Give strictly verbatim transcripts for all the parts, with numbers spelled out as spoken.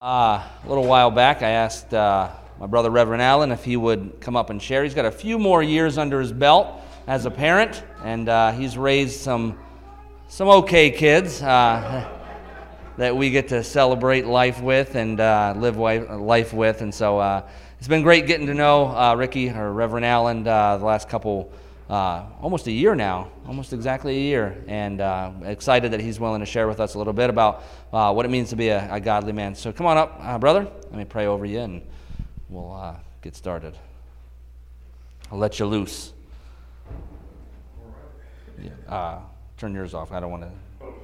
Uh, a little while back, I asked uh, my brother Reverend Allen if he would come up and share. He's got a few more years under his belt as a parent, and uh, he's raised some some okay kids uh, that we get to celebrate life with and uh, live life with. And so uh, it's been great getting to know uh, Ricky, or Reverend Allen, uh, the last couple, uh, almost a year now, almost exactly a year, and uh, excited that he's willing to share with us a little bit about uh, what it means to be a, a godly man. So come on up, uh, brother. Let me pray over you, and we'll uh, get started. I'll let you loose. Yeah, uh, turn yours off. I don't want to.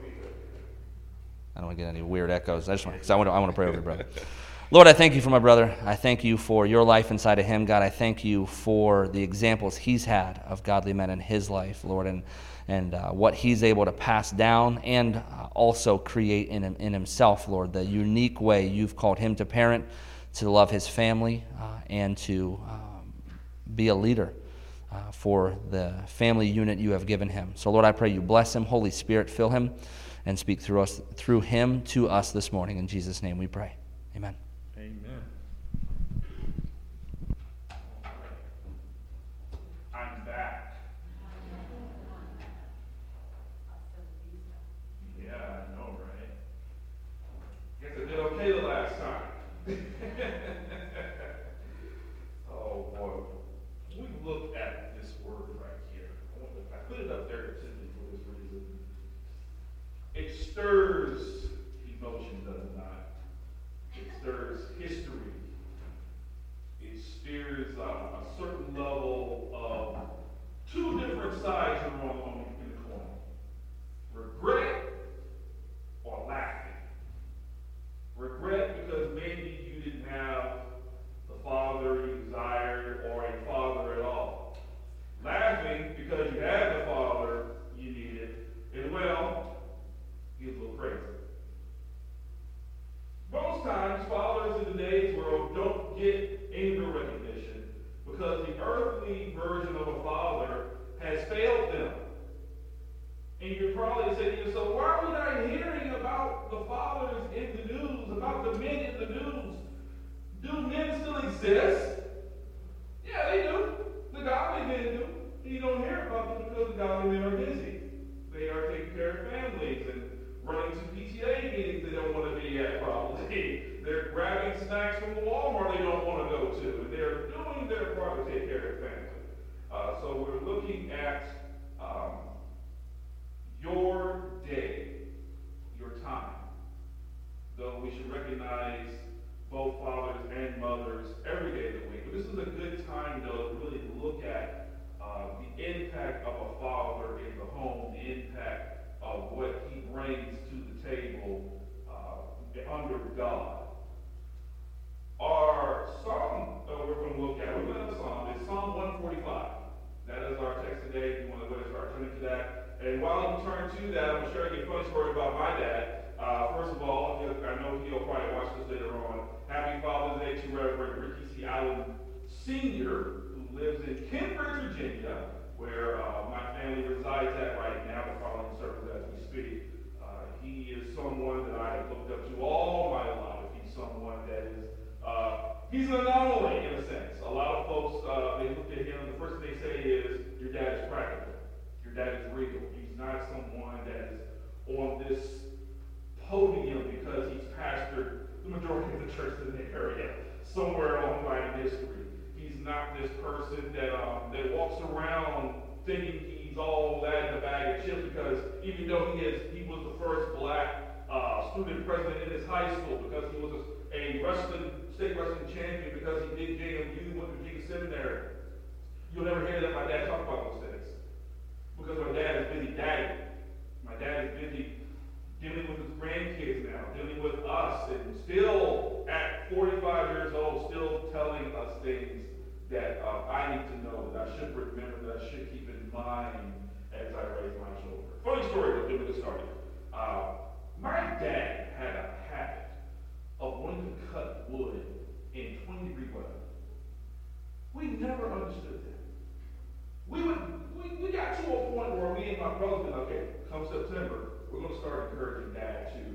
I don't want to get any weird echoes. I just want, cause I want to. I want to pray over you, brother. Lord, I thank you for my brother. I thank you for your life inside of him, God. I thank you for the examples he's had of godly men in his life, Lord, and and uh, what he's able to pass down and uh, also create in him, in himself, Lord, the unique way you've called him to parent, to love his family, uh, and to um, be a leader uh, for the family unit you have given him. So, Lord, I pray you bless him. Holy Spirit, fill him and speak through us, through him to us this morning. In Jesus' name we pray. Amen. Amen. I'm back. Yeah, I know, right? Guess I did okay the last time. Oh boy. We look at this word right here. I put it up there simply for this reason. It stirs emotion, does it not? It stirs history. It steers uh, a certain level of two different sides are on, on in the coin. Regret or laughing. Regret because maybe you didn't have the father you desired or a father at all. Laughing because you had the father you needed, and well, he's a little crazy. Most times, fathers in today's world don't get any recognition because the earthly version of a father has failed them. And you're probably saying to yourself, why are we not hearing about the fathers in the news, about the men in the news? Do men still exist? Yeah, they do. The godly men do. And you don't hear about them because the godly men are busy. They are taking care of families and running to P T A meetings they don't want to be at, probably. They're grabbing snacks from the Walmart they don't want to go to. And they're doing their part to take care of family. Uh, so we're looking at um, your day, your time. Though we should recognize both fathers and mothers every day of the week. But this is a good time, though, to really look at uh, the impact of a father in the home, the impact of what he brings to the table uh, under God. Our psalm uh, we're going to look at, we're going to have a psalm, it's Psalm one forty-five. That is our text today. If you want to go ahead and start turning to that. And while you turn to that, I'm going to share you a funny story about my dad. Uh, first of all, I know he'll probably watch this later on. Happy Father's Day to Reverend Ricky C. Allen Senior, who lives in Kentbridge, Virginia, where uh, my family resides at right now, the following service as we speak. Uh, he is someone that I have looked up to all my life. He's someone that is, uh, he's an anomaly in a sense. A lot of folks, uh, they look at him, the first thing they say is, your dad is practical. Your dad is real. He's not someone that is on this podium because he's pastored the majority of the church in the area, somewhere along the line in history. He's not this person that um, that walks around thinking he's all that in a bag of chips, because even though he is, he was the first black uh, student president in his high school, because he was a, a wrestling state wrestling champion, because he did J M U, went to Virginia Seminary. You'll never hear that my dad talk about those things, because my dad is busy daddy. My dad is busy dealing with his grandkids now, dealing with us, and still at forty-five years old, still telling us things that uh, I need to know, that I should remember, that I should keep in mind as I raise my children. Funny story, but get me started. Uh, my dad had a habit of wanting to cut wood in twenty degree weather. We never understood that. We would, we, we got to a point where me and my brother said, okay, come September, we're going to start encouraging Dad to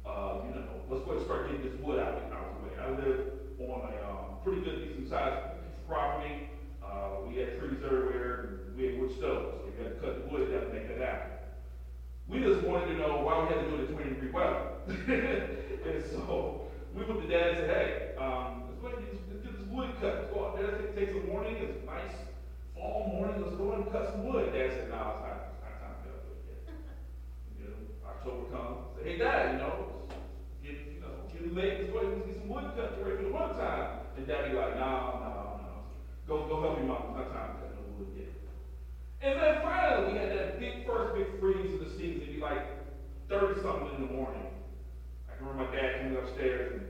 uh, you know, let's go ahead and start getting this wood out, out of the way. I live on a um, pretty good, decent sized piece of property. Uh, we had trees everywhere, and we had wood stoves, so we had to cut the wood down to make that happen. We just wanted to know why we had to do it in twenty degree weather. And so we went to Dad and said, hey, um, let's go ahead and get this, let's get this wood cut. Let's go out there, let's take some morning, it's a nice fall morning, let's go ahead and cut some wood. Dad said, no, it's not, it's not time to cut wood yet. You know, October comes, say, hey Dad, you know, it's getting, you know, getting late, let's go ahead and get some wood cut ready for the winter time. And Dad be like, no, no, no, go, go help your mom, it's not time to cut no wood yet. And then finally, we had that big first big freeze of the season. It'd be like thirty something in the morning. I can remember my dad coming upstairs and,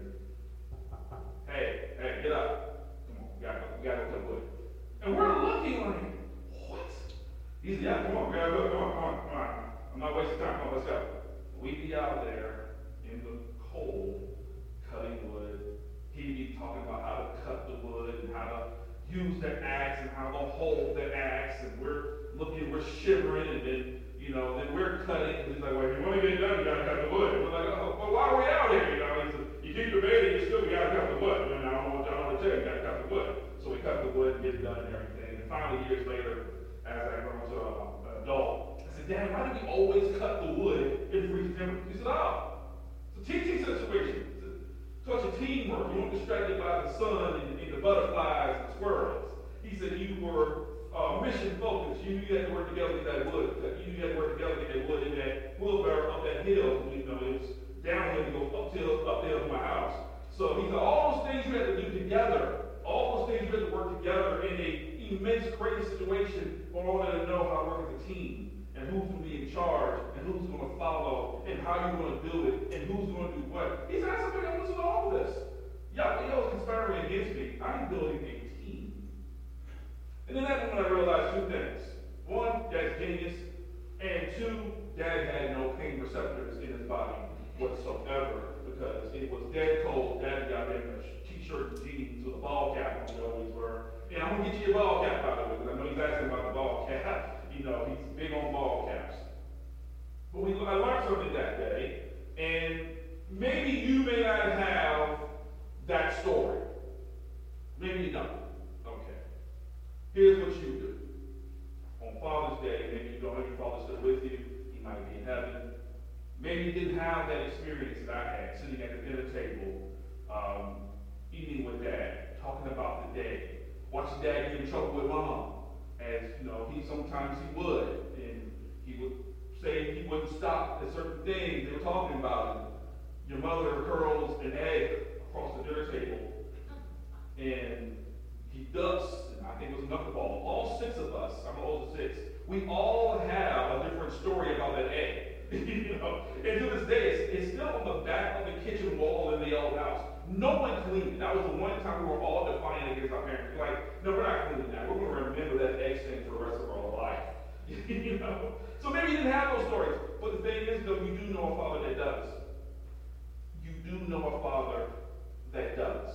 hey, hey, get up. Come on, we gotta go, we gotta go cut wood. And we're looking on him. What? He said, yeah, come on, we gotta go, come on, come on, come on. I'm not wasting time, come on, let's go. We'd be out there in the cold, cutting wood. He'd be talking about how to cut the wood and how to use the axe and how to hold the axe, and we're looking, we're shivering, and then, you know, then we're cutting, and he's like, well, if you want to get it done, you gotta cut the wood. And we're like, oh, well, why are we out here? You know, he said, you keep debating, you still gotta cut the wood. And I don't know what y'all want to tell you, you gotta cut the wood. So we cut the wood and get it done and everything. And finally, years later, as I grew to an adult, I said, Dad, why do we always cut the wood in freezing temperatures? He said, oh, it's a teaching situation. So it's a teamwork. You weren't distracted by the sun and, and the butterflies and the squirrels. He said you were uh, mission focused. You knew you had to work together to get that wood. You knew you had to work together to get that wood in that wheelbarrow up that hill. You know, it was downhill to go uphill, uphill to my house. So he said all those things you had to do together, all those things you had to work together in a immense, crazy situation in order to know how to work as a team. And who's going to be in charge, and who's going to follow, and how you're going to do it, and who's going to do what. He said, I said, I want to know all this. Y'all, y'all conspiring against me. I'm building a team. And then that's when I realized two things. One, Dad's genius, and two, Dad had no pain receptors in his body whatsoever, because it was dead cold. Dad got in a t-shirt and jeans with a ball cap on, we always were. And I'm going to get you a ball cap, by the way, because I know he's asking about the ball cap. You know, he's big on ball caps. But we, I learned something that day, and maybe you may not have that story. Maybe you don't. Okay. Here's what you do. On Father's Day, maybe you don't have your father still with you. He might be in heaven. Maybe you didn't have that experience that I had, sitting at the dinner table, um, eating with Dad, talking about the day, watching Dad get in trouble with Mom. As you know, he sometimes he would, and he would say he wouldn't stop at certain things they were talking about. Your mother curls an egg across the dinner table, and he ducks, and I think it was a knuckleball. All six of us, I'm the oldest six, we all have a different story about that egg. You know, and to this day, it's, it's still on the back of the kitchen wall in the old house. No one cleaned it. That was the one time we were all defiant against our parents. We're like, no, we're not cleaning that. We're going to remember that egg stain for the rest of our life. You know? So maybe you didn't have those stories. But the thing is, though, you do know a father that does. You do know a father that does.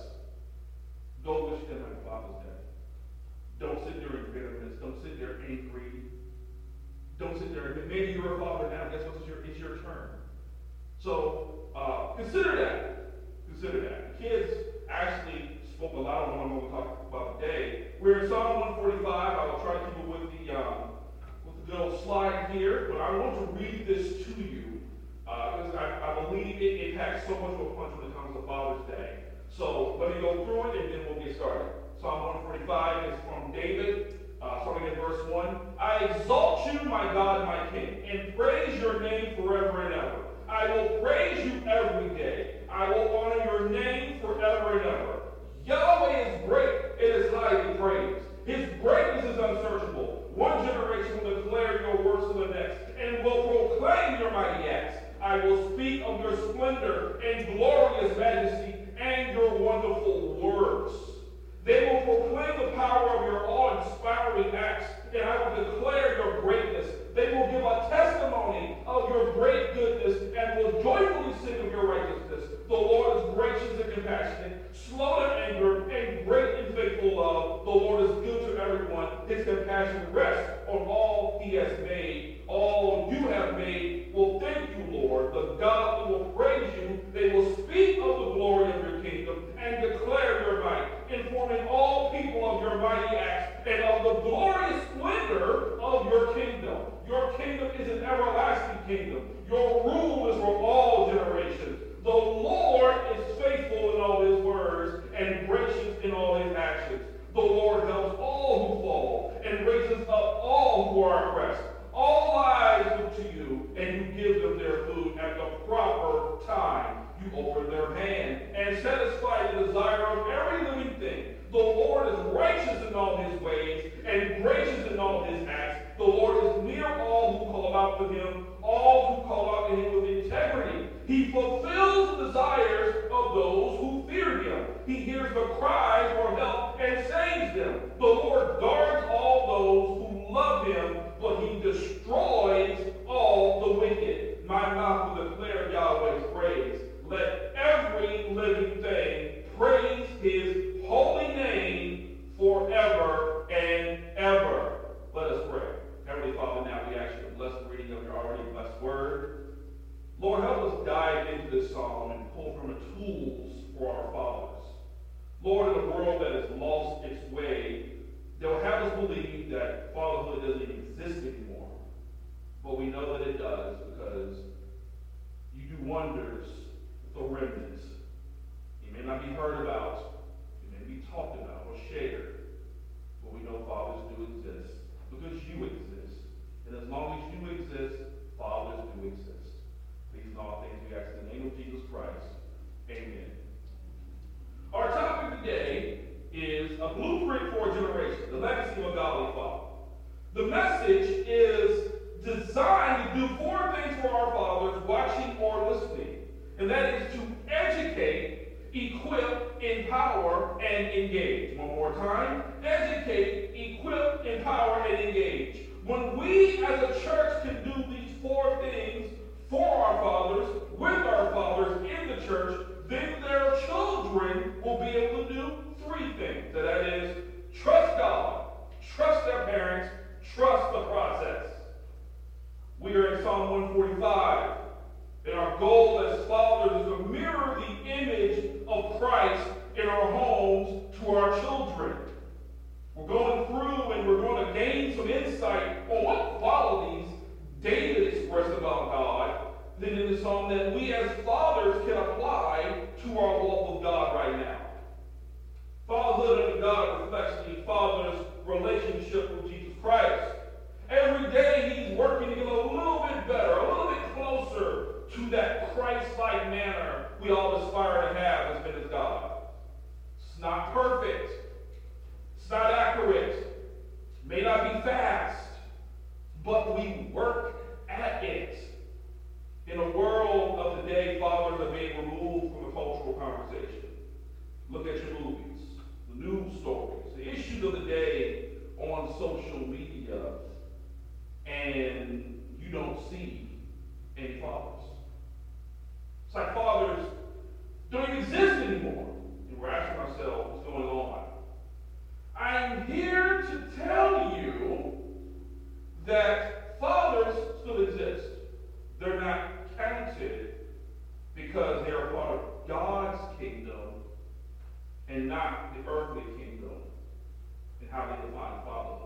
Go wish them on Father's Day. Don't sit there in bitterness. Don't sit there angry. Don't sit there. Maybe you're a father now. Guess what? It's your, it's your turn. So uh, consider that. Consider that. The kids actually spoke a lot on what I'm going to talk about today. We're in Psalm one forty-five. I will try to keep it with the um, with the good old slide here, but I want to read this to you because uh, I, I believe it, it packs so much of a punch when it comes to Father's Day. So let me go through it and then we'll get started. Psalm one forty-five is from David, uh, starting at verse one. I exalt you, my God, my King, and praise your name forever and ever. I will praise you every day. I will honor your name forever and ever. Yahweh is great. It is highly praised. His greatness is unsearchable. One generation will declare your works to the next and will proclaim your mighty acts. I will speak of your splendor and glorious majesty and your wonderful works. They will proclaim the power of your awe-inspiring acts, and I will declare your greatness. They will give a testimony of your great goodness and will joyfully sing of your righteousness. The Lord is gracious and compassionate, slow to anger, and great in faithful love. The Lord is good to everyone. His compassion rests on all he has made. All you have made will thank you, Lord. The God who will praise you kingdom. Your rule is for all generations. The Lord is faithful in all his words and gracious in all his actions. The Lord helps all who fall and raises up all who are oppressed. All lives look to you, and you give them their food at the proper time. You open their hand and satisfy the desire of every living thing. The Lord is righteous in all his ways and gracious in all his acts. The Lord is near all who call out to him, all who call out to him with integrity. He fulfills the desires of those who fear him. He hears the cries for help and saves them. The Lord guards all those who love him, but he destroys all the wicked. My mouth will declare Yahweh's praise. Let every living thing praise his holy name forever and ever. Let us pray. Heavenly Father, now we ask you to bless the reading of your already blessed word. Lord, help us dive into this psalm and pull from it tools for our fathers. Lord, in a world that has lost its way, they'll have us believe that fatherhood doesn't even exist anymore. But we know that it does, because you do wonders with the remnants. You may not be heard about, you may be talked about or shared, but we know fathers do exist because you exist. And as long as you exist, fathers do exist. These and all things we ask in the name of Jesus Christ. Amen. Our topic today is a blueprint for a generation, the legacy of a godly father. The message is designed to do four things for our fathers watching or listening. And that is to educate, equip, empower, and engage. One more time. Educate, equip, empower, and engage. When we as a church can do these four things for our fathers, with our fathers in the church, then their children will be able to do three things. And that is trust God, trust their parents, trust the process. We are in Psalm one forty-five. And our goal as fathers is to mirror the image of Christ in our homes to our children. We're going through and we're going to gain some insight on what qualities David expressed about God, then in the psalm that we as fathers can apply to our walk with God right now. Fatherhood under God reflects the father's relationship with Jesus Christ. Every day he's working to get a little bit better, a little bit closer to that Christ-like manner we all aspire to have as men as God. It's not perfect. It's not accurate. It may not be fast, but we work at it. In a world of today, fathers are being removed from the cultural conversation. Look at your movies, the news stories, the issues of the day on social media, and you don't see any fathers. It's like fathers don't even exist anymore. And we're asking ourselves what's going on. I'm here to tell you that fathers still exist. They're not counted because they are part of God's kingdom and not the earthly kingdom and how they define fatherhood.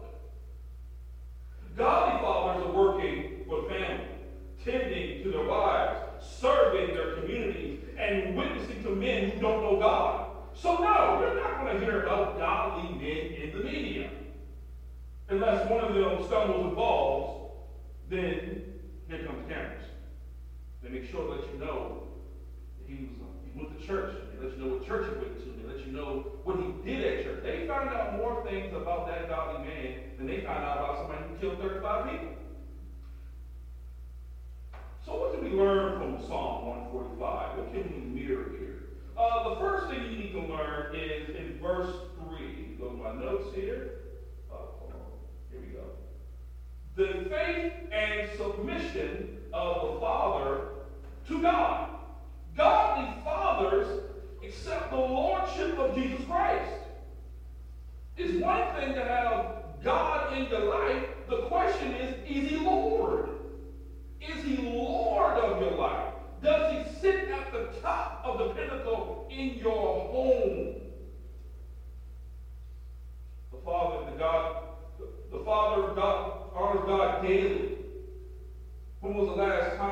Godly fathers are working with family, tending to their wives, serving their communities, and witnessing to men who don't know God. So no, we're not going to hear about godly men in the media. Unless one of them stumbles and falls, then here come the cameras. They make sure to let you know that he was he went to church. They let you know what church he went to. They let you know what he did at church. They found out more things about that godly man than they found out about somebody who killed thirty-five people. So what did we learn from Psalm one forty-five? What can we mirror here? Uh, the first thing you need to learn is in verse three. Go to my notes here. Uh, hold on. Here we go. The faith and submission of the Father to God. Godly fathers accept the lordship of Jesus Christ. It's one thing to have God in your life. The question is, is he Lord? Is he Lord of your life? Does he sit at the top of the pinnacle in your home? The Father, the God, the, the Father of God honors God daily. When was the last time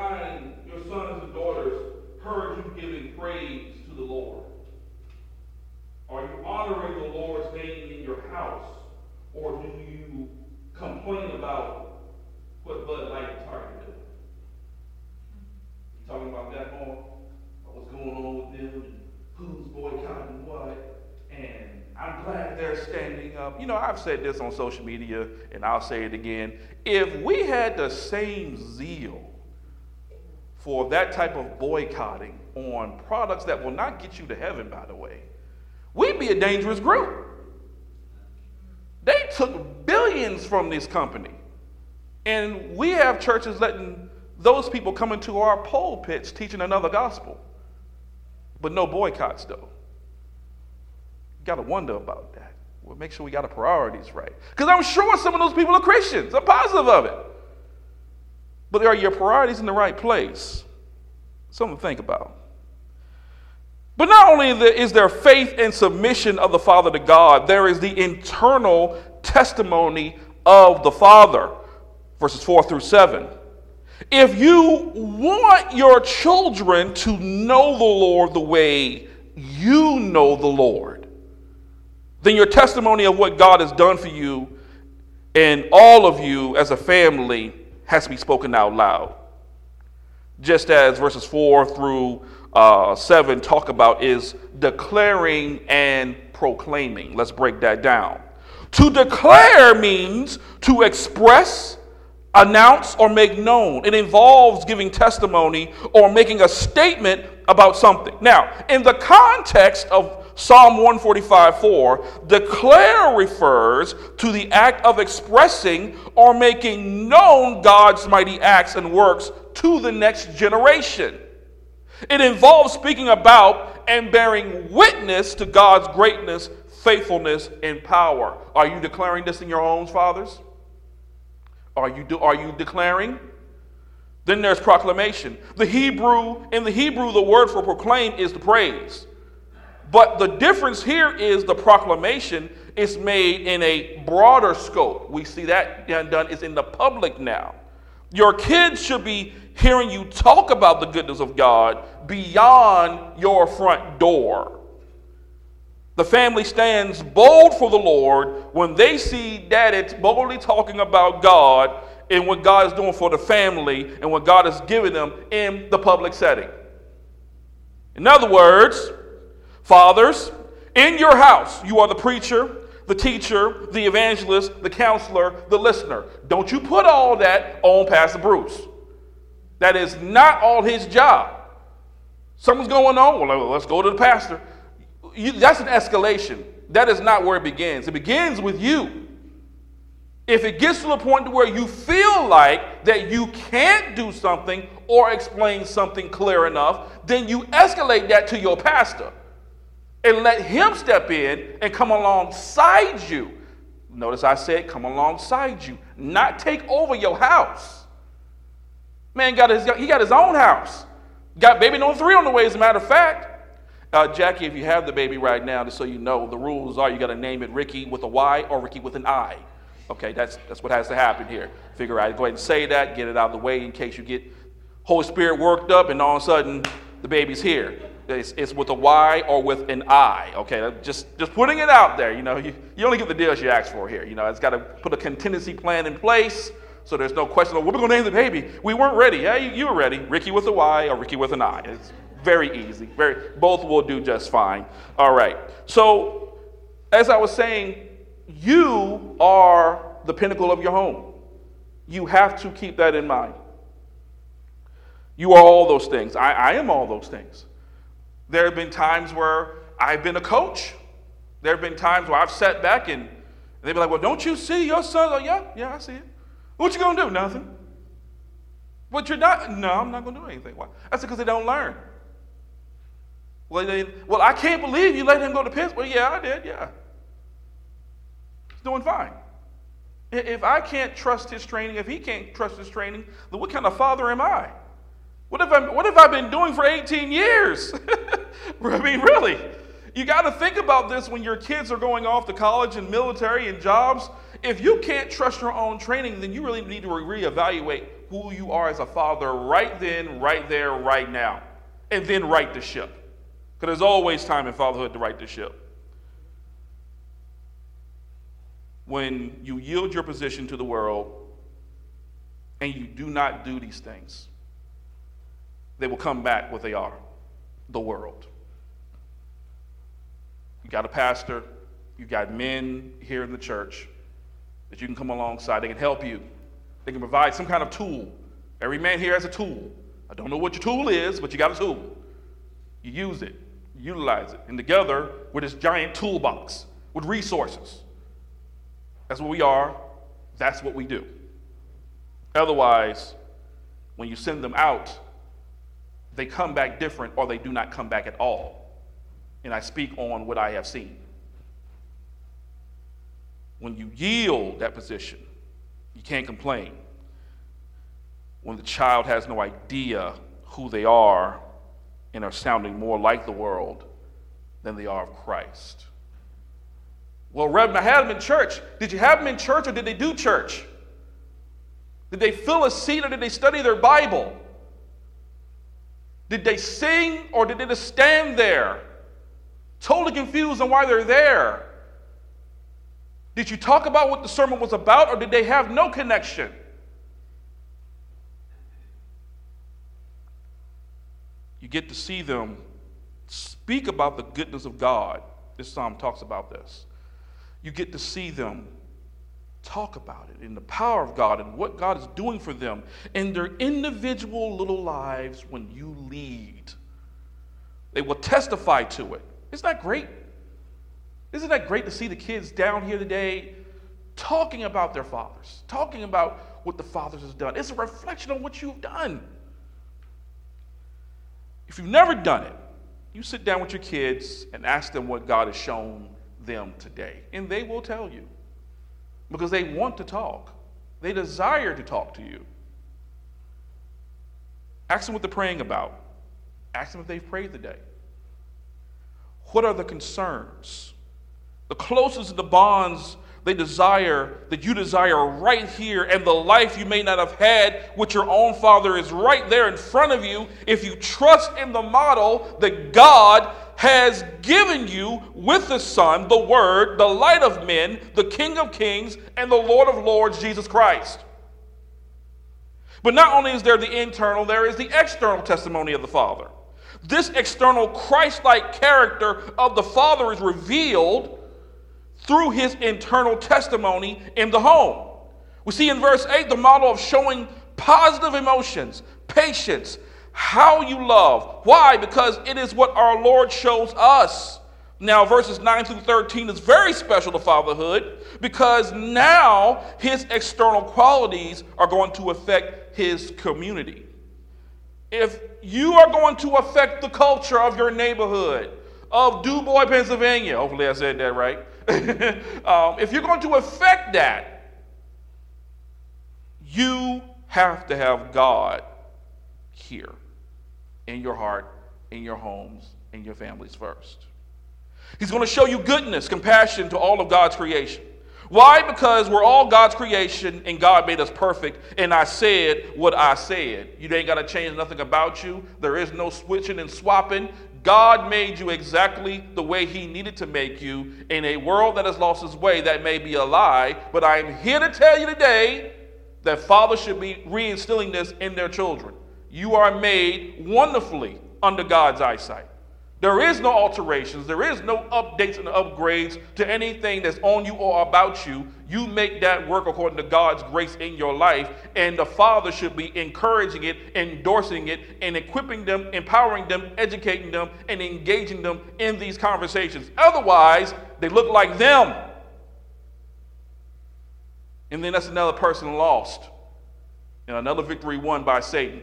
about that more, what's going on with them, and who's boycotting what, and I'm glad they're standing up. You know, I've said this on social media, and I'll say it again. If we had the same zeal for that type of boycotting on products that will not get you to heaven, by the way, we'd be a dangerous group. They took billions from this company. And we have churches letting those people come into our pulpits teaching another gospel. But no boycotts, though. You got to wonder about that. We'll make sure we got our priorities right. Because I'm sure some of those people are Christians. I'm positive of it. But are your priorities in the right place? Something to think about. But not only is there faith and submission of the Father to God, there is the internal testimony of the Father. Verses four through seven. If you want your children to know the Lord the way you know the Lord, then your testimony of what God has done for you and all of you as a family has to be spoken out loud. Just as verses four through uh, seven talk about is declaring and proclaiming. Let's break that down. To declare means to express, announce, or make known. It involves giving testimony or making a statement about something. Now, in the context of Psalm one forty-five four, declare refers to the act of expressing or making known God's mighty acts and works to the next generation. It involves speaking about and bearing witness to God's greatness, faithfulness, and power. Are you declaring this in your homes, fathers? Are you do, are you declaring? Then there's proclamation. The Hebrew, in the Hebrew, the word for proclaim is to praise. But the difference here is the proclamation is made in a broader scope. We see that done is in the public now. Your kids should be hearing you talk about the goodness of God beyond your front door. The family stands bold for the Lord when they see daddy boldly talking about God and what God is doing for the family and what God has given them in the public setting. In other words, fathers, in your house, you are the preacher, the teacher, the evangelist, the counselor, the listener. Don't you put all that on Pastor Bruce. That is not all his job. Something's going on. Well, let's go to the pastor. You, that's an escalation. That is not where it begins. It begins with you. If it gets to the point where you feel like that you can't do something or explain something clear enough, then you escalate that to your pastor and let him step in and come alongside you. Notice I said come alongside you, not take over your house. Man got his, he got his own house. Got baby number three on the way, as a matter of fact. Uh, Jackie, if you have the baby right now, just so you know, the rules are you got to name it Ricky with a Y or Ricky with an I. Okay, that's that's what has to happen here. Figure out, go ahead and say that, get it out of the way in case you get Holy Spirit worked up and all of a sudden the baby's here. It's, it's with a Y or with an I. Okay, just just putting it out there. You know, you, you only get the deals you ask for here. You know, it's got to put a contingency plan in place so there's no question of what we're going to name the baby. We weren't ready. Yeah, you, you were ready. Ricky with a Y or Ricky with an I. It's very easy. Very, both will do just fine. All right. So, as I was saying, you are the pinnacle of your home. You have to keep that in mind. You are all those things. I, I am all those things. There have been times where I've been a coach. There have been times where I've sat back and they'd be like, well, don't you see your son? Like, yeah, yeah, I see it. What you going to do? Nothing. What you're not? No, I'm not going to do anything. Why? That's because they don't learn. Well, they, well, I can't believe you let him go to Pittsburgh. Well, yeah, I did, yeah. He's doing fine. If I can't trust his training, if he can't trust his training, then what kind of father am I? What have I, what have I been doing for eighteen years? I mean, really. You got to think about this when your kids are going off to college and military and jobs. If you can't trust your own training, then you really need to reevaluate who you are as a father right then, right there, right now. And then right the ship. Because there's always time in fatherhood to right the ship. When you yield your position to the world and you do not do these things, they will come back what they are, the world. You got a pastor, you got men here in the church that you can come alongside. They can help you. They can provide some kind of tool. Every man here has a tool. I don't know what your tool is, but you got a tool. You use it, you utilize it, and together with this giant toolbox with resources. That's what we are. That's what we do. Otherwise, when you send them out, they come back different or they do not come back at all. And I speak on what I have seen. When you yield that position, you can't complain. When the child has no idea who they are and are sounding more like the world than they are of Christ. Well, Reverend, I had them in church. Did you have them in church or did they do church? Did they fill a seat or did they study their Bible? Did they sing or did they just stand there? Totally confused on why they're there. Did you talk about what the sermon was about or did they have no connection? You get to see them speak about the goodness of God. This psalm talks about this. You get to see them talk about it and the power of God and what God is doing for them in their individual little lives when you lead. They will testify to it. Isn't that great? Isn't that great to see the kids down here today talking about their fathers, talking about what the fathers has done? It's a reflection on what you've done. If you've never done it, you sit down with your kids and ask them what God has shown them today, and they will tell you because they want to talk. They desire to talk to you. Ask them what they're praying about. Ask them if they've prayed today. What are the concerns? The closest of the bonds they desire, that you desire right here, and the life you may not have had with your own father is right there in front of you if you trust in the model that God has given you with the Son, the Word, the light of men, the King of kings, and the Lord of lords, Jesus Christ. But not only is there the internal, there is the external testimony of the Father. This external Christ-like character of the Father is revealed through his internal testimony in the home. We see in verse eight the model of showing positive emotions, patience, how you love. Why? Because it is what our Lord shows us. Now, verses nine through thirteen is very special to fatherhood because now his external qualities are going to affect his community. If you are going to affect the culture of your neighborhood, of DuBois, Pennsylvania, hopefully I said that right, um, if you're going to affect that, you have to have God here in your heart, in your homes, in your families first. He's going to show you goodness, compassion to all of God's creation. Why? Because we're all God's creation and God made us perfect, and I said what I said. You ain't got to change nothing about you. There is no switching and swapping. God made you exactly the way he needed to make you. In a world that has lost its way, that may be a lie, but I am here to tell you today that fathers should be reinstilling this in their children. You are made wonderfully under God's eyesight. There is no alterations. There is no updates and upgrades to anything that's on you or about you. You make that work according to God's grace in your life, and the father should be encouraging it, endorsing it, and equipping them, empowering them, educating them, and engaging them in these conversations. Otherwise, they look like them. And then that's another person lost and another victory won by Satan.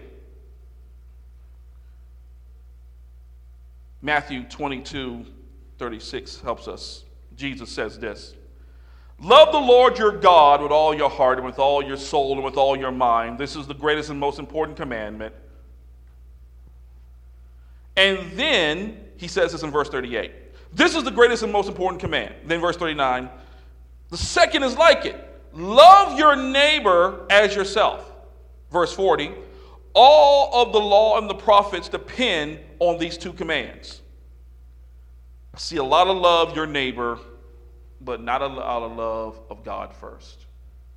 Matthew twenty-two thirty-six helps us. Jesus says this: love the Lord your God with all your heart and with all your soul and with all your mind. This is the greatest and most important commandment. And then he says this in verse thirty-eight. This is the greatest and most important command. Then verse thirty-nine. The second is like it. Love your neighbor as yourself. Verse forty. All of the law and the prophets depend on these two commands. I see a lot of love your neighbor, but not a lot of love of God first.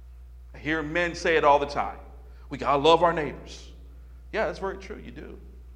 I hear men say it all the time. We got to love our neighbors. Yeah, that's very true. You do.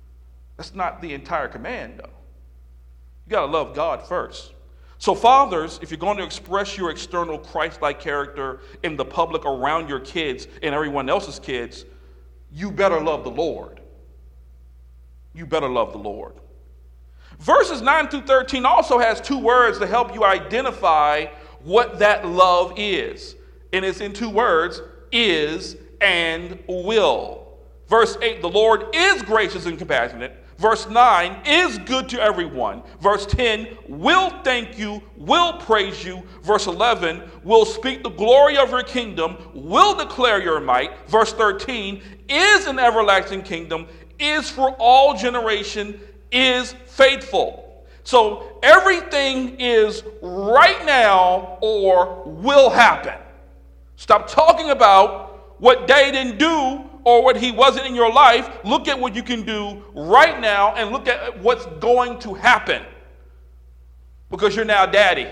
That's not the entire command, though. You got to love God first. So fathers, if you're going to express your external Christ-like character in the public around your kids and everyone else's kids, you better love the Lord. You better love the Lord. Verses nine through thirteen also has two words to help you identify what that love is. And it's in two words, is and will. Verse eight, the Lord is gracious and compassionate. Verse nine, is good to everyone. Verse ten, will thank you, will praise you. Verse eleven, will speak the glory of your kingdom, will declare your might. Verse thirteen, is an everlasting kingdom, is for all generation, is faithful. So everything is right now or will happen. Stop talking about what they didn't do or what he wasn't in your life. Look at what you can do right now and look at what's going to happen. Because you're now daddy.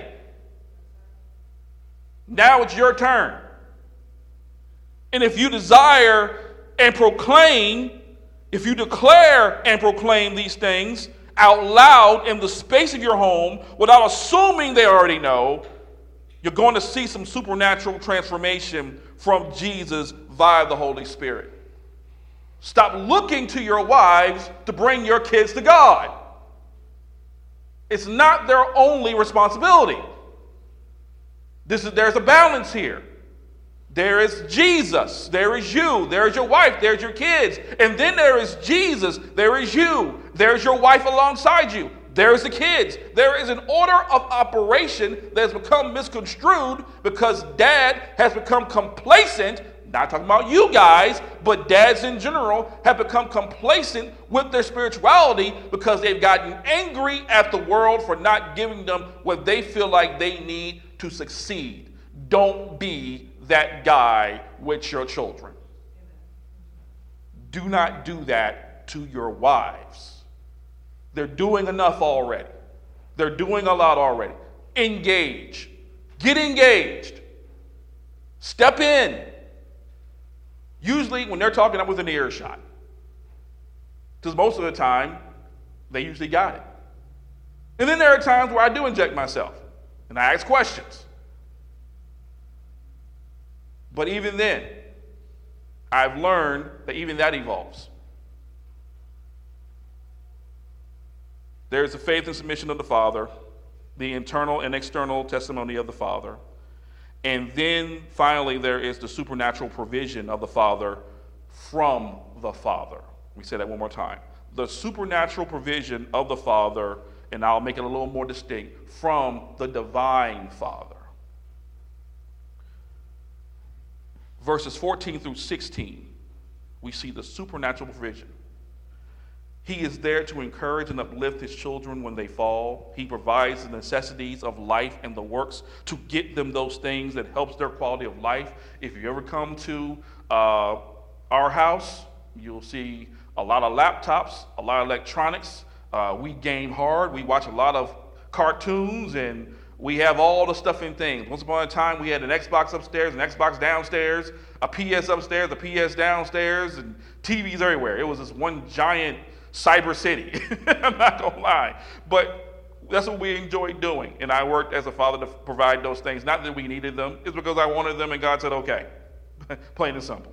Now it's your turn. And if you desire and proclaim, if you declare and proclaim these things out loud in the space of your home without assuming they already know, you're going to see some supernatural transformation from Jesus via the Holy Spirit. Stop looking to your wives to bring your kids to God. It's not their only responsibility. This is, there's a balance here. There is Jesus, there is you, there is your wife, there's your kids. And then there is Jesus, there is you, there's your wife alongside you, there's the kids. There is an order of operation that has become misconstrued because dad has become complacent. Not talking about you guys, but dads in general have become complacent with their spirituality because they've gotten angry at the world for not giving them what they feel like they need to succeed. Don't be that guy with your children. Do not do that to your wives. They're doing enough already. They're doing a lot already. Engage. Get engaged. Step in. Usually when they're talking, I'm within earshot. Because most of the time, they usually got it. And then there are times where I do inject myself. And I ask questions. But even then, I've learned that even that evolves. There is a faith and submission of the Father, the internal and external testimony of the Father. And then finally, there is the supernatural provision of the Father from the Father. Let me say that one more time. The supernatural provision of the Father, and I'll make it a little more distinct, from the divine Father. Verses fourteen through sixteen, we see the supernatural provision. He is there to encourage and uplift his children when they fall. He provides the necessities of life and the works to get them those things that helps their quality of life. If you ever come to uh, our house, you'll see a lot of laptops, a lot of electronics. Uh, we game hard. We watch a lot of cartoons, and we have all the stuff in things. Once upon a time, we had an Xbox upstairs, an Xbox downstairs, a P S upstairs, a P S downstairs, and T Vs everywhere. It was this one giant cyber city. I'm not going to lie. But that's what we enjoyed doing. And I worked as a father to provide those things. Not that we needed them. It's because I wanted them, and God said, okay. Plain and simple.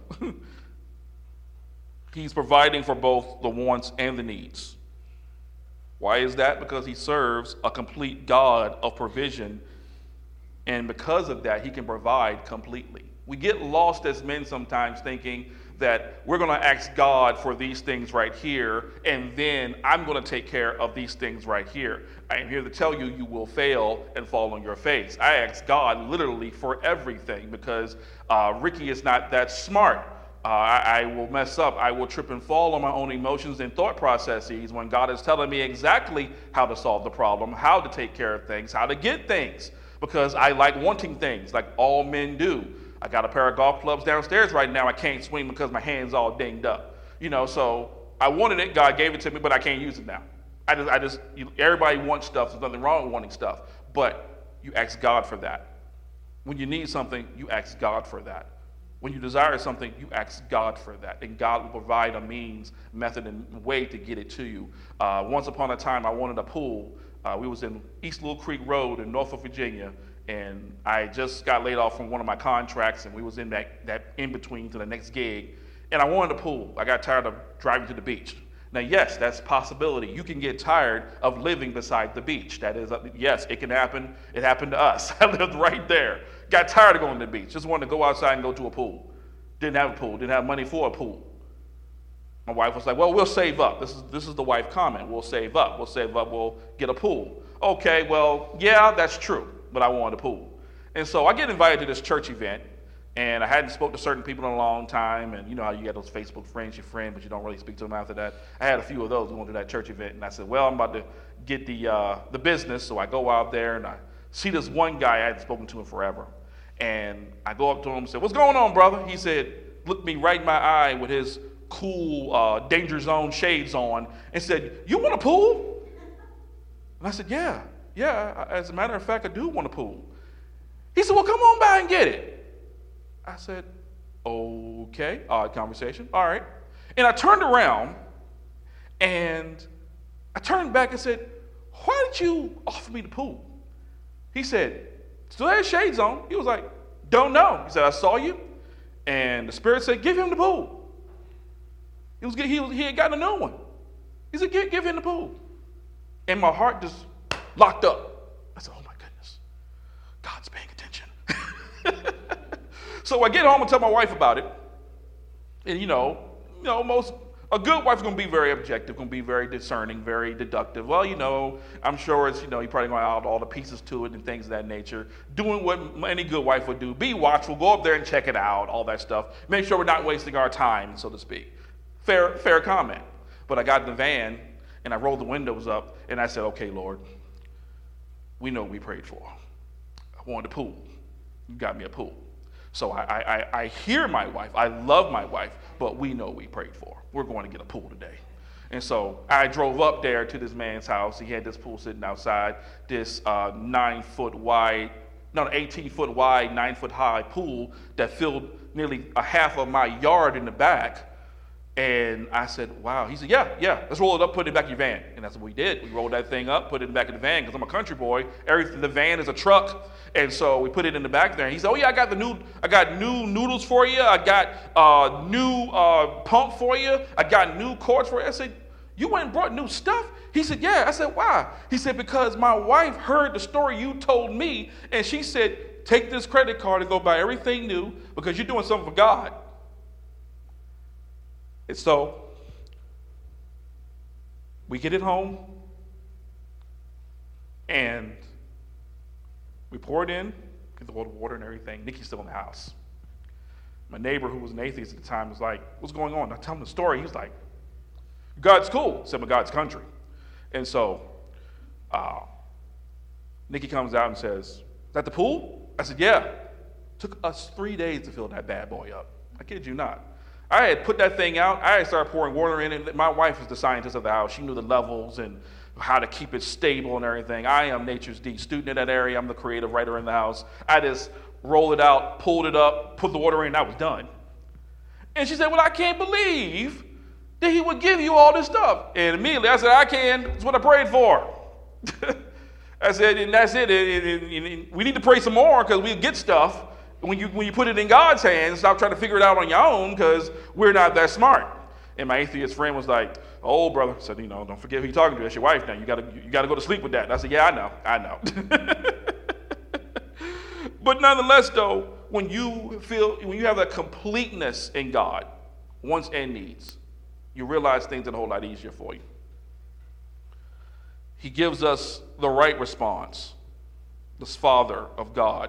He's providing for both the wants and the needs. Why is that? Because he serves a complete God of provision, and because of that, he can provide completely. We get lost as men sometimes thinking that we're going to ask God for these things right here, and then I'm going to take care of these things right here. I am here to tell you, you will fail and fall on your face. I ask God literally for everything because uh, Ricky is not that smart. Uh, I, I will mess up. I will trip and fall on my own emotions and thought processes when God is telling me exactly how to solve the problem, how to take care of things, how to get things, because I like wanting things like all men do. I got a pair of golf clubs downstairs right now. I can't swing because my hand's all dinged up. You know, so I wanted it. God gave it to me, but I can't use it now. I just, I just, you, everybody wants stuff. There's nothing wrong with wanting stuff, but you ask God for that. When you need something, you ask God for that. When you desire something, you ask God for that, and God will provide a means, method, and way to get it to you. Uh, once upon a time, I wanted a pool. Uh, we was in East Little Creek Road in Norfolk, Virginia, and I just got laid off from one of my contracts, and we was in that, that in-between to the next gig, and I wanted a pool. I got tired of driving to the beach. Now, yes, that's a possibility. You can get tired of living beside the beach. That is, yes, it can happen. It happened to us. I lived right there. Got tired of going to the beach. Just wanted to go outside and go to a pool. Didn't have a pool. Didn't have money for a pool. My wife was like, well, we'll save up. This is this is the wife comment. We'll save up. We'll save up. We'll get a pool. Okay, well, yeah, that's true, but I wanted a pool. And so I get invited to this church event, and I hadn't spoken to certain people in a long time, and you know how you get those Facebook friends, your friend, but you don't really speak to them after that. I had a few of those going to that church event, and I said, well, I'm about to get the uh, the business, so I go out there, and I see this one guy I hadn't spoken to in forever. And I go up to him and say, what's going on, brother? He said, looked me right in my eye with his cool uh, danger zone shades on and said, you want a pool? And I said, yeah, yeah. As a matter of fact, I do want a pool. He said, well, come on by and get it. I said, okay, odd conversation. All right. And I turned around and I turned back and said, why did you offer me the pool? He said, still had shades on. He was like, don't know. He said, I saw you. And the Spirit said, give him the pool. He, was, he, was, he had gotten a new one. He said, give, give him the pool. And my heart just locked up. I said, oh my goodness, God's paying attention. So I get home and tell my wife about it. And you know, you know, most a good wife's gonna be very objective, gonna be very discerning, very deductive. Well, you know, I'm sure it's, you know, you're probably gonna add all the pieces to it and things of that nature. Doing what any good wife would do. Be watchful, go up there and check it out, all that stuff. Make sure we're not wasting our time, so to speak. Fair, fair comment. But I got in the van and I rolled the windows up and I said, okay, Lord, we know what we prayed for. I wanted a pool. You got me a pool. So I, I, I hear my wife. I love my wife, but we know what we prayed for. We're going to get a pool today. And so I drove up there to this man's house. He had this pool sitting outside, this uh, nine foot wide, no, eighteen foot wide, nine foot high pool that filled nearly a half of my yard in the back. And I said, wow. He said, yeah, yeah, let's roll it up, put it back in your van. And that's what we did. We rolled that thing up, put it in the back of the van, because I'm a country boy. Everything, the van is a truck. And so we put it in the back there. And he said, oh yeah, I got the new, I got new noodles for you. I got uh, new uh, pump for you. I got new cords for you. I said, you went and brought new stuff? He said, yeah. I said, why? He said, because my wife heard the story you told me, and she said, take this credit card and go buy everything new because you're doing something for God. And so we get it home and we pour it in, get the water and everything. Nikki's still in the house. My neighbor, who was an atheist at the time, was like, what's going on? I tell him the story. He was like, God's cool. I said, but God's country. And so uh, Nikki comes out and says, is that the pool? I said, yeah. Took us three days to fill that bad boy up. I kid you not. I had put that thing out. I had started pouring water in it. My wife was the scientist of the house. She knew the levels and how to keep it stable and everything. I am nature's deep student in that area. I'm the creative writer in the house. I just rolled it out, pulled it up, put the water in, and I was done. And she said, well, I can't believe that he would give you all this stuff. And immediately I said, I can. It's what I prayed for. I said, and that's it. And, and, and we need to pray some more because we'll get stuff. When you when you put it in God's hands, stop trying to figure it out on your own because we're not that smart. And my atheist friend was like, oh, brother, I said, you know, don't forget who you're talking to. That's your wife now. You gotta you gotta go to sleep with that. And I said, yeah, I know, I know. But nonetheless, though, when you feel when you have that completeness in God, wants and needs, you realize things are a whole lot easier for you. He gives us the right response, this Father of God,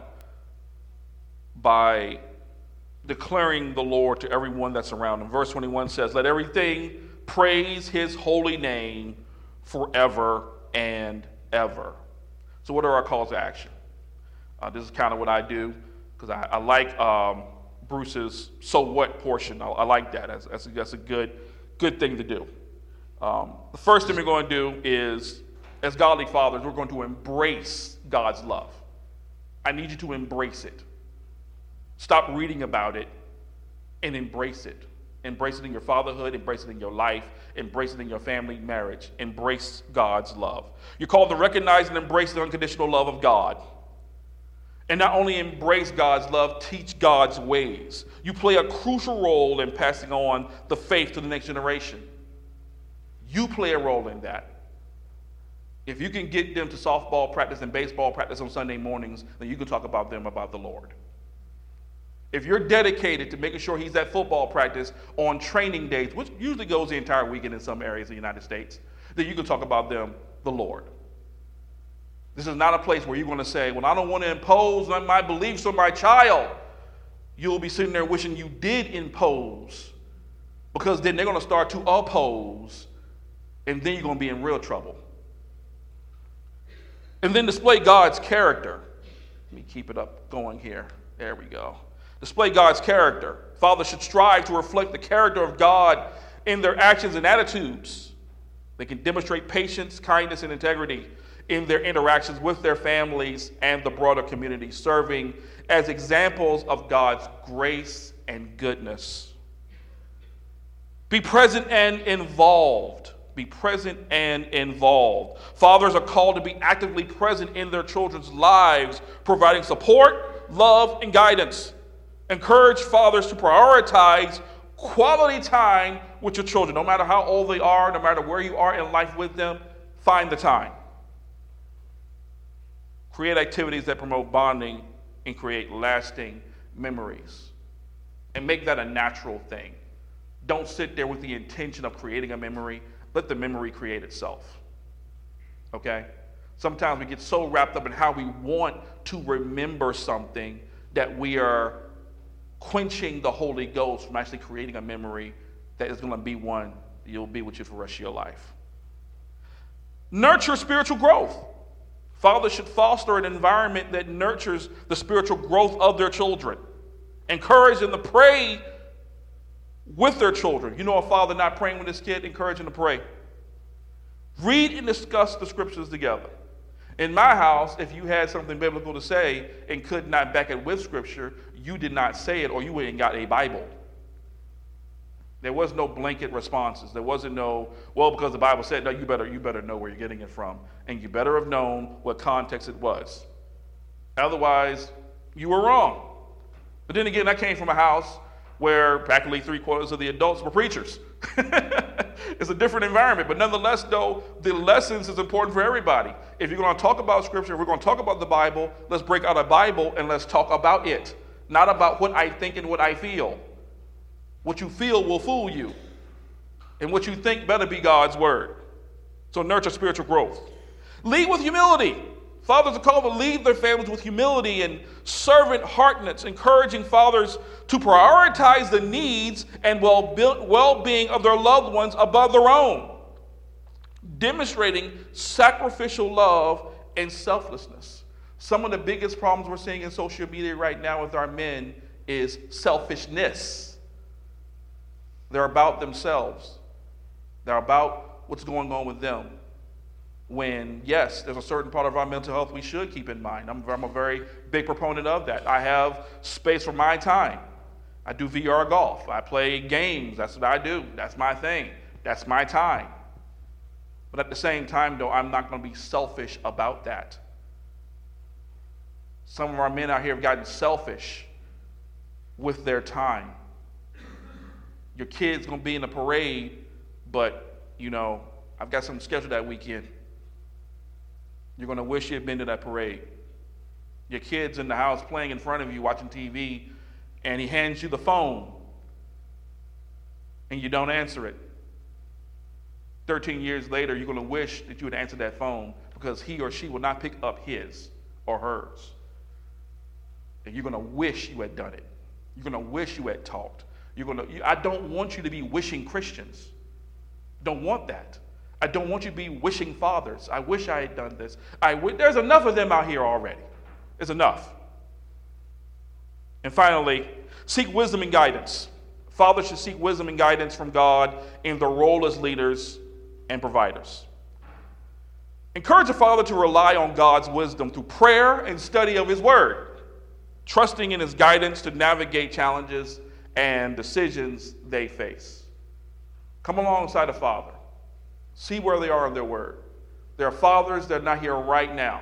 by declaring the Lord to everyone that's around him. Verse twenty-one says, let everything praise his holy name forever and ever. So what are our calls to action? Uh, this is kind of what I do because I, I like um, Bruce's so what portion. I, I like that. That's, that's, a, that's a good, good thing to do. Um, the first thing we're going to do is, as godly fathers, we're going to embrace God's love. I need you to embrace it. Stop reading about it and embrace it. Embrace it in your fatherhood, embrace it in your life, embrace it in your family, marriage. Embrace God's love. You're called to recognize and embrace the unconditional love of God. And not only embrace God's love, teach God's ways. You play a crucial role in passing on the faith to the next generation. You play a role in that. If you can get them to softball practice and baseball practice on Sunday mornings, then you can talk about them about the Lord. If you're dedicated to making sure he's at football practice on training days, which usually goes the entire weekend in some areas of the United States, then you can talk about them, the Lord. This is not a place where you're going to say, well, I don't want to impose on my beliefs on my child. You'll be sitting there wishing you did impose, because then they're going to start to oppose, and then you're going to be in real trouble. And then display God's character. Let me keep it up going here. There we go. Display God's character. Fathers should strive to reflect the character of God in their actions and attitudes. They can demonstrate patience, kindness, and integrity in their interactions with their families and the broader community, serving as examples of God's grace and goodness. Be present and involved. Be present and involved. Fathers are called to be actively present in their children's lives, providing support, love, and guidance. Encourage fathers to prioritize quality time with your children. No matter how old they are, no matter where you are in life with them, find the time. Create activities that promote bonding and create lasting memories. And make that a natural thing. Don't sit there with the intention of creating a memory. Let the memory create itself. Okay? Sometimes we get so wrapped up in how we want to remember something that we are quenching the Holy Ghost from actually creating a memory that is going to be one that you'll be with you for the rest of your life. Nurture spiritual growth. Fathers should foster an environment that nurtures the spiritual growth of their children. Encourage them to pray with their children. You know, a father not praying with his kid, encourage him to pray. Read and discuss the scriptures together. In my house, if you had something biblical to say and could not back it with scripture, you did not say it, or you went and got a Bible. There was no blanket responses. There wasn't no, well, because the Bible said, no, you better, you better know where you're getting it from. And you better have known what context it was. Otherwise, you were wrong. But then again, I came from a house where practically three quarters of the adults were preachers. It's a different environment, but nonetheless, though, the lessons is important for everybody. If you're going to talk about scripture, if we're going to talk about the Bible, let's break out a Bible and let's talk about it, not about what I think and what I feel. What you feel will fool you, and what you think better be God's word. So nurture spiritual growth. Lead with humility. Fathers are called to lead their families with humility and servant heartedness, encouraging fathers to prioritize the needs and well-being of their loved ones above their own, demonstrating sacrificial love and selflessness. Some of the biggest problems we're seeing in social media right now with our men is selfishness. They're about themselves. They're about what's going on with them. When, yes, there's a certain part of our mental health we should keep in mind. I'm, I'm a very big proponent of that. I have space for my time. I do V R golf. I play games. That's what I do. That's my thing. That's my time. But at the same time, though, I'm not going to be selfish about that. Some of our men out here have gotten selfish with their time. Your kid's going to be in a parade, but, you know, I've got something scheduled that weekend. You're going to wish you had been to that parade. Your kid's in the house playing in front of you, watching T V, and he hands you the phone, and you don't answer it. thirteen years later, you're going to wish that you had answered that phone because he or she will not pick up his or hers. And you're going to wish you had done it. You're going to wish you had talked. You're going to. I don't want you to be wishing Christians. Don't want that. I don't want you to be wishing fathers. I wish I had done this. I w- There's enough of them out here already. There's enough. And finally, seek wisdom and guidance. Fathers should seek wisdom and guidance from God in their role as leaders and providers. Encourage a father to rely on God's wisdom through prayer and study of his word, trusting in his guidance to navigate challenges and decisions they face. Come alongside a father. See where they are in their word. There are fathers that are not here right now.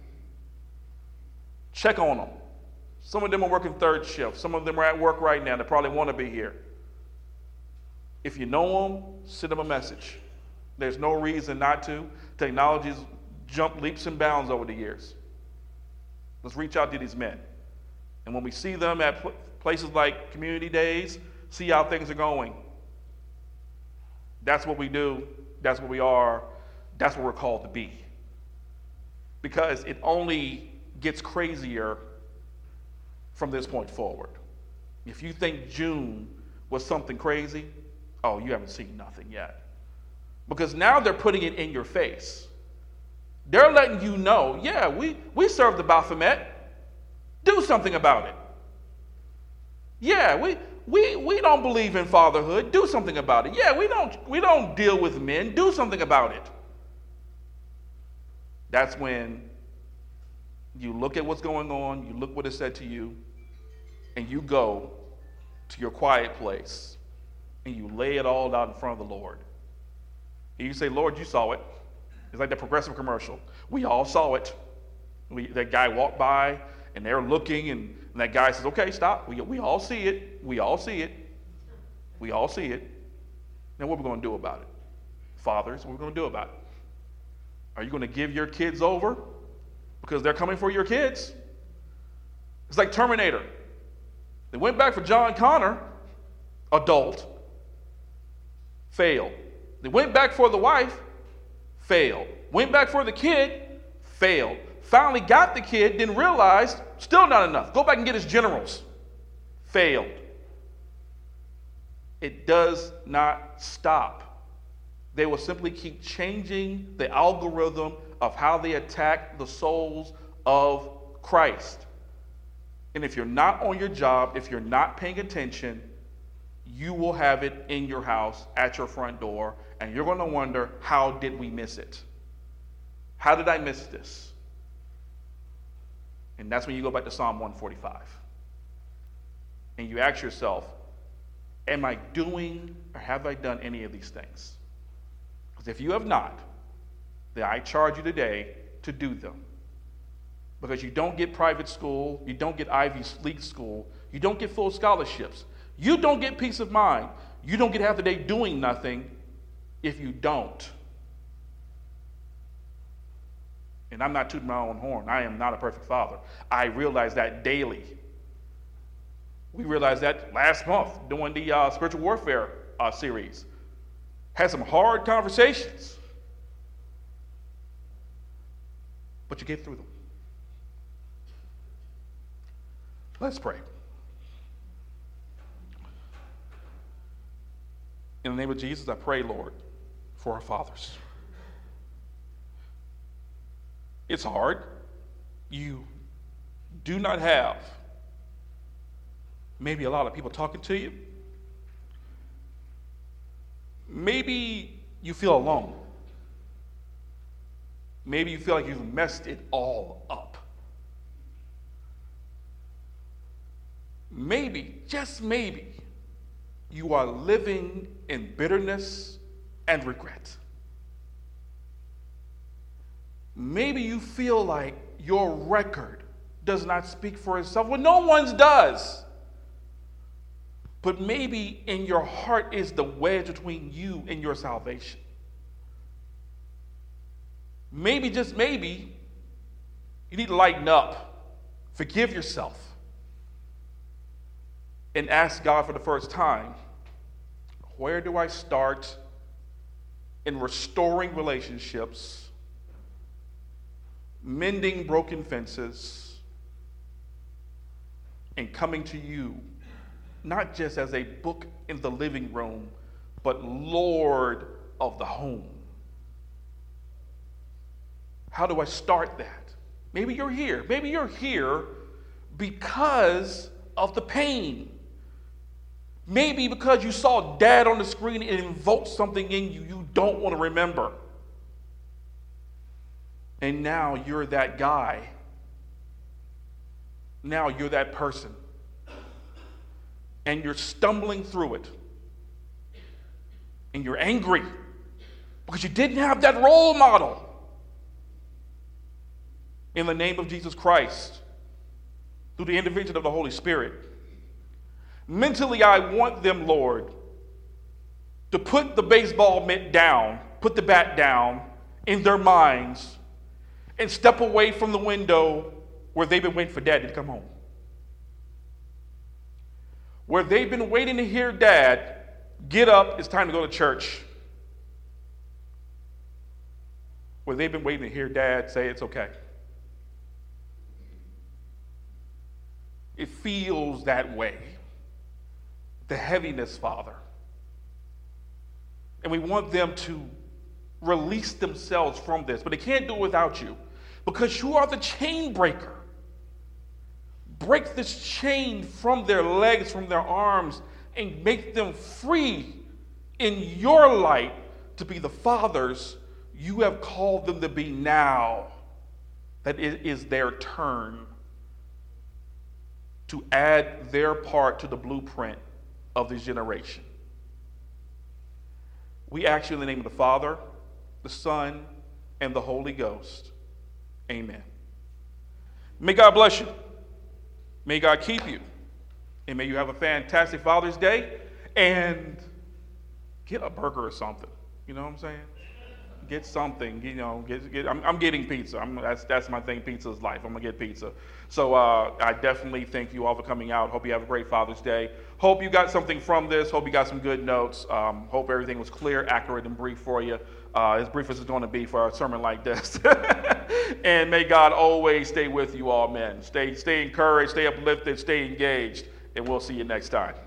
Check on them. Some of them are working third shift. Some of them are at work right now. They probably want to be here. If you know them, send them a message. There's no reason not to. Technology's jumped leaps and bounds over the years. Let's reach out to these men. And when we see them at pl- places like community days, see how things are going. That's what we do. That's what we are. That's what we're called to be. Because it only gets crazier from this point forward. If you think June was something crazy, oh, you haven't seen nothing yet. Because now they're putting it in your face. They're letting you know, yeah, we, we serve the Baphomet. Do something about it. Yeah, we, we, we don't believe in fatherhood. Do something about it. Yeah, we don't, we don't deal with men. Do something about it. That's when you look at what's going on, you look what is said to you, and you go to your quiet place and you lay it all out in front of the Lord. And you say, Lord, you saw it. It's like the Progressive commercial. We all saw it. We, that guy walked by and they're looking, and, and that guy says, okay, stop. We, we all see it. We all see it. We all see it. Now what are we going to do about it? Fathers, what are we going to do about it? Are you going to give your kids over because they're coming for your kids? It's like Terminator. They went back for John Connor, adult, failed. They went back for the wife, failed. Went back for the kid, failed. Finally got the kid, then realized, still not enough. Go back and get his generals, failed. It does not stop. They will simply keep changing the algorithm of how they attack the souls of Christ. And if you're not on your job, if you're not paying attention, you will have it in your house, at your front door, and you're going to wonder, how did we miss it? How did I miss this? And that's when you go back to Psalm one forty-five. And you ask yourself, am I doing or have I done any of these things? Because if you have not, then I charge you today to do them. Because you don't get private school, you don't get Ivy League school, you don't get full scholarships, you don't get peace of mind, you don't get half the day doing nothing if you don't. And I'm not tooting my own horn. I am not a perfect father. I realize that daily. We realized that last month doing the uh, spiritual warfare uh, series. Had some hard conversations. But you get through them. Let's pray. In the name of Jesus, I pray, Lord, for our fathers. It's hard. You do not have maybe a lot of people talking to you. Maybe you feel alone. Maybe you feel like you've messed it all up. Maybe, just maybe, you are living in bitterness and regret. Maybe you feel like your record does not speak for itself. Well, no one's does. But maybe in your heart is the wedge between you and your salvation. Maybe, just maybe, you need to lighten up, forgive yourself, and ask God for the first time, where do I start in restoring relationships, mending broken fences, and coming to you, not just as a book in the living room, but Lord of the home? How do I start that? Maybe you're here. Maybe you're here because of the pain. Maybe because you saw dad on the screen and it invoked something in you you don't want to remember. And now you're that guy. Now you're that person. and you're stumbling through it, and you're angry because you didn't have that role model, in the name of Jesus Christ, through the intervention of the Holy Spirit, mentally I want them, Lord, to put the baseball mitt down, put the bat down in their minds, and step away from the window where they've been waiting for Daddy to come home. Where they've been waiting to hear Dad, get up, it's time to go to church. Where they've been waiting to hear Dad say it's okay. It feels that way. The heaviness, Father. And we want them to release themselves from this, but they can't do it without you, because you are the chain breaker. Break this chain from their legs, from their arms, and make them free in your light to be the fathers you have called them to be now, that it is their turn to add their part to the blueprint of this generation. We ask you in the name of the Father, the Son, and the Holy Ghost. Amen. May God bless you. May God keep you. And may you have a fantastic Father's Day. And get a burger or something. You know what I'm saying? Get something. You know, get, get, I'm, I'm getting pizza. I'm, that's, that's my thing. Pizza is life. I'm going to get pizza. So uh, I definitely thank you all for coming out. Hope you have a great Father's Day. Hope you got something from this. Hope you got some good notes. Um, hope everything was clear, accurate, and brief for you. Uh, as brief as it's going to be for a sermon like this. And may God always stay with you all, men. Stay, stay encouraged, stay uplifted, stay engaged, and we'll see you next time.